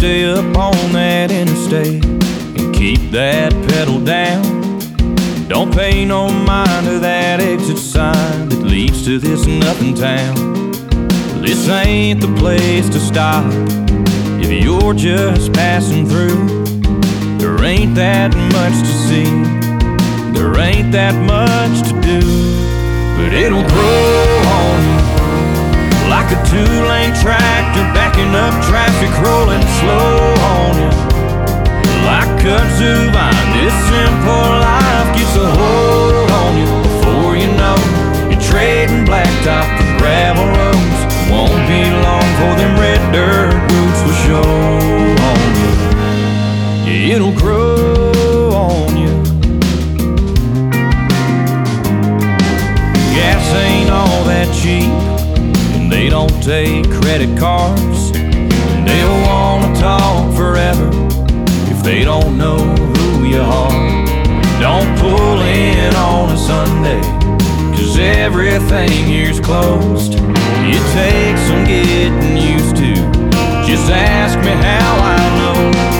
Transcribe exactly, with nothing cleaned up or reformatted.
stay up on that interstate and keep that pedal down. Don't pay no mind to that exit sign that leads to this nothing town. This ain't the place to stop if you're just passing through. There ain't that much to see, there ain't that much to do, but it'll grow on you like a two-lane tractor backing up traffic, rolling slow on you. Like kudzu vine, this simple life gets a hold on you. Before you know, you're trading blacktop for gravel roads. Won't be long for them red dirt roots will show on you. Yeah, it'll grow on you. Gas ain't all that cheap, they don't take credit cards, and they'll wanna talk forever if they don't know who you are. Don't pull in on a Sunday, cause everything here's closed. It takes some getting used to, just ask me how I know.